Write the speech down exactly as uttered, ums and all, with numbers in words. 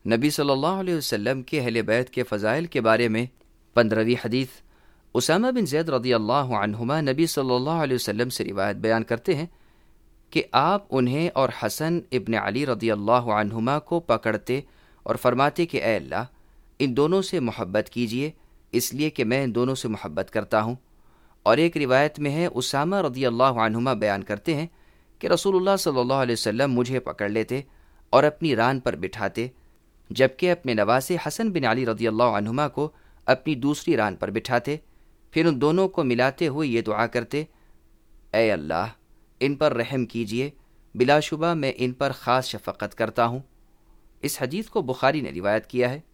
नबी सल्लल्लाहु अलैहि वसल्लम के अहले बैत के फ़ज़ाइल के बारे में पंद्रहवीं हदीस। उसामा बिन ज़ैद रज़ियल्लाहु अन्हुमा नबी सल्लल्लाहु अलैहि वसल्लम से रिवायत बयान करते हैं कि आप उन्हें और हसन इब्न अली रज़ियल्लाहु अन्हुमा को पकड़ते और फरमाते कि ऐ अल्लाह, इन दोनों से मोहब्बत कीजिए, इसलिए कि मैं इन दोनों से मोहब्बत करता हूँ। और एक रिवायत में है, उसामा रज़ियल्लाहु अन्हुमा बयान करते हैं कि रसूलुल्लाह सल्लल्लाहु अलैहि वसल्लम मुझे पकड़ लेते और अपनी रान पर बिठाते, जबकि अपने नवासे हसन बिन अली रज़ियल्लाहु अन्हुमा को अपनी दूसरी रान पर बिठाते। फिर उन दोनों को मिलाते हुए ये दुआ करते, ऐ अल्लाह, इन पर रहम कीजिए, बिलाशुबा मैं इन पर ख़ास शफ़क़त करता हूँ। इस हदीस को बुखारी ने रिवायत किया है।